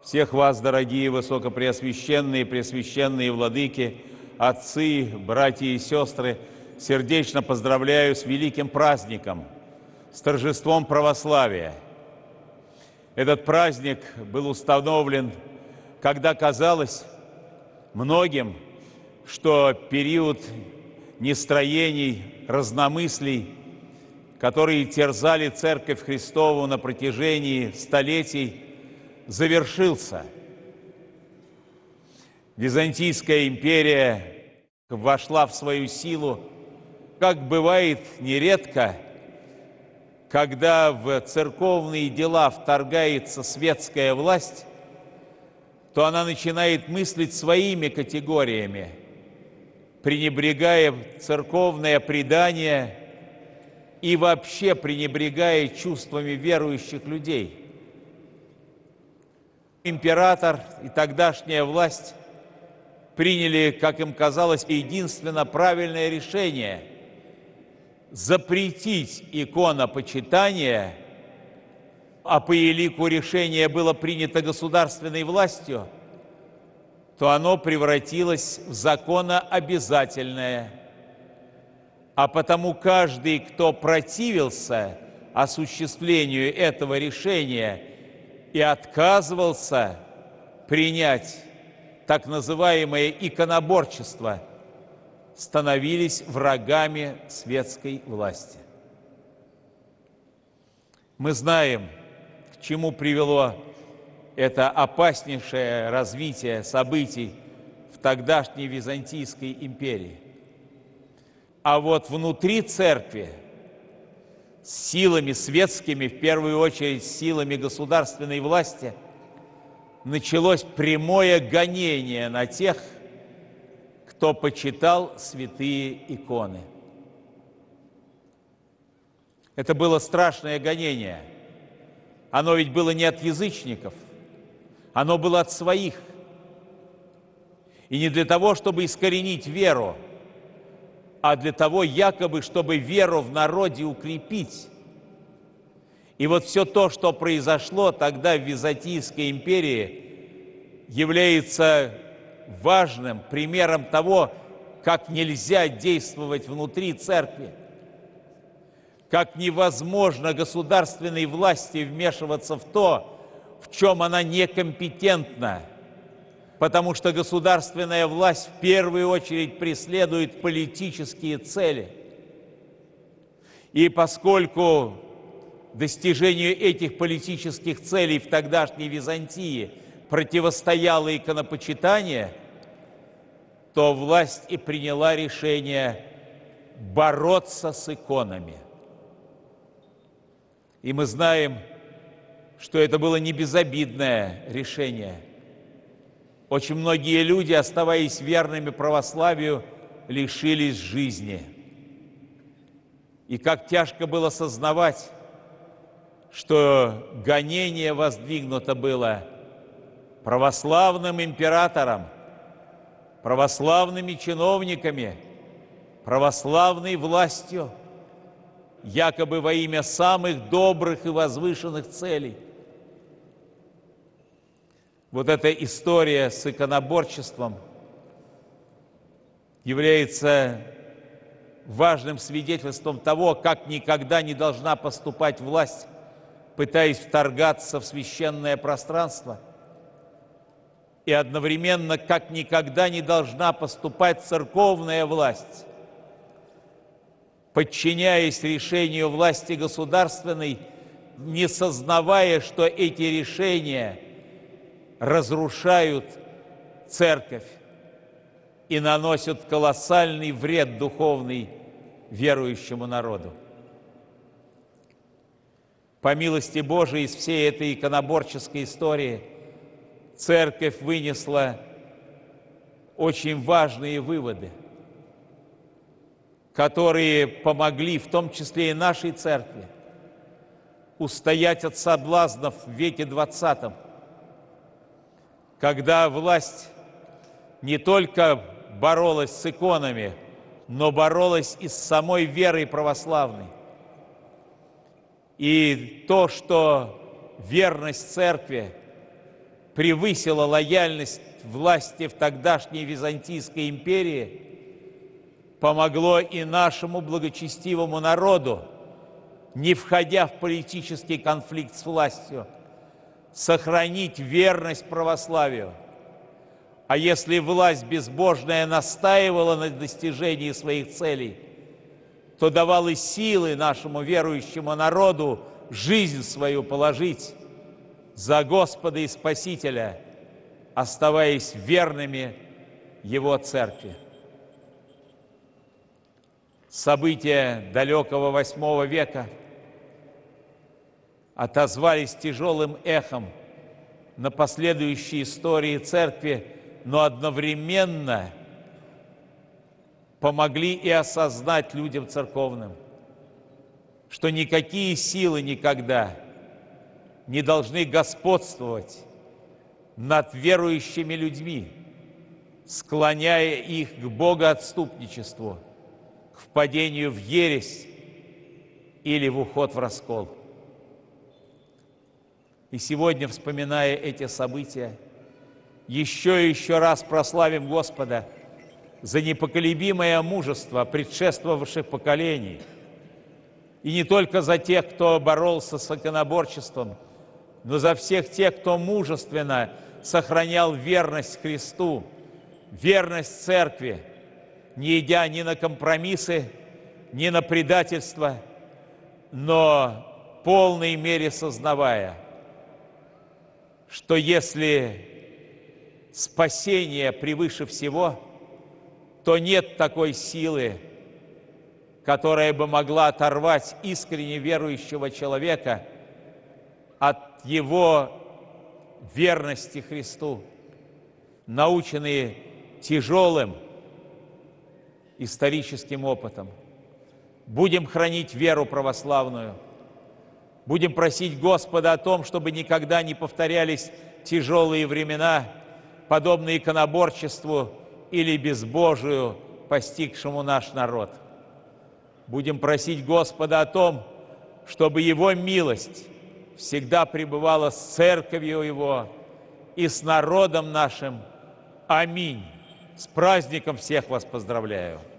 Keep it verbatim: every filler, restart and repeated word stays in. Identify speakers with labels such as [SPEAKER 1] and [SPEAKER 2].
[SPEAKER 1] Всех вас, дорогие высокопреосвященные, пресвященные владыки, отцы, братья и сестры, сердечно поздравляю с великим праздником, с торжеством православия. Этот праздник был установлен, когда казалось многим, что период нестроений, разномыслий, которые терзали Церковь Христову на протяжении столетий, завершился. Византийская империя вошла в свою силу, как бывает нередко, когда в церковные дела вторгается светская власть, то она начинает мыслить своими категориями, пренебрегая церковное предание и вообще пренебрегая чувствами верующих людей. Император и тогдашняя власть приняли, как им казалось, единственно правильное решение – запретить иконопочитание, а по елику решение было принято государственной властью, то оно превратилось в законообязательное. А потому каждый, кто противился осуществлению этого решения и отказывался принять так называемое иконоборчество, становились врагами светской власти. Мы знаем, к чему привело это опаснейшее развитие событий в тогдашней Византийской империи. А вот внутри церкви, с силами светскими, в первую очередь силами государственной власти, началось прямое гонение на тех, кто почитал святые иконы. Это было страшное гонение. Оно ведь было не от язычников, оно было от своих. И не для того, чтобы искоренить веру, а для того, якобы, чтобы веру в народе укрепить. И вот все то, что произошло тогда в Византийской империи, является важным примером того, как нельзя действовать внутри церкви, как невозможно государственной власти вмешиваться в то, в чем она некомпетентна, потому что государственная власть в первую очередь преследует политические цели. И поскольку достижению этих политических целей в тогдашней Византии противостояло иконопочитание, то власть и приняла решение бороться с иконами. И мы знаем, что это было не безобидное решение. Очень многие люди, оставаясь верными православию, лишились жизни. И как тяжко было сознавать, что гонение воздвигнуто было православным императором, православными чиновниками, православной властью, якобы во имя самых добрых и возвышенных целей. Вот эта история с иконоборчеством является важным свидетельством того, как никогда не должна поступать власть, пытаясь вторгаться в священное пространство, и одновременно, как никогда не должна поступать церковная власть, подчиняясь решению власти государственной, не сознавая, что эти решения разрушают церковь и наносят колоссальный вред духовный верующему народу. По милости Божией из всей этой иконоборческой истории церковь вынесла очень важные выводы, которые помогли, в том числе и нашей церкви, устоять от соблазнов в веке двадцатом, когда власть не только боролась с иконами, но боролась и с самой верой православной. И то, что верность церкви превысила лояльность власти в тогдашней Византийской империи, помогло и нашему благочестивому народу, не входя в политический конфликт с властью, сохранить верность православию. А если власть безбожная настаивала на достижении своих целей, то давала силы нашему верующему народу жизнь свою положить за Господа и Спасителя, оставаясь верными Его Церкви. События далекого восьмого века отозвались тяжелым эхом на последующие истории Церкви, но одновременно помогли и осознать людям церковным, что никакие силы никогда не должны господствовать над верующими людьми, склоняя их к богоотступничеству, к впадению в ересь или в уход в раскол. И сегодня, вспоминая эти события, еще и еще раз прославим Господа за непоколебимое мужество предшествовавших поколений, и не только за тех, кто боролся с иконоборчеством, но за всех тех, кто мужественно сохранял верность Христу, верность Церкви, не идя ни на компромиссы, ни на предательство, но в полной мере сознавая, что если спасение превыше всего, то нет такой силы, которая бы могла оторвать искренне верующего человека от его верности Христу, наученные тяжелым историческим опытом. Будем хранить веру православную, будем просить Господа о том, чтобы никогда не повторялись тяжелые времена, подобные иконоборчеству или безбожию, постигшему наш народ. Будем просить Господа о том, чтобы Его милость всегда пребывала с Церковью Его и с народом нашим. Аминь. С праздником всех вас поздравляю.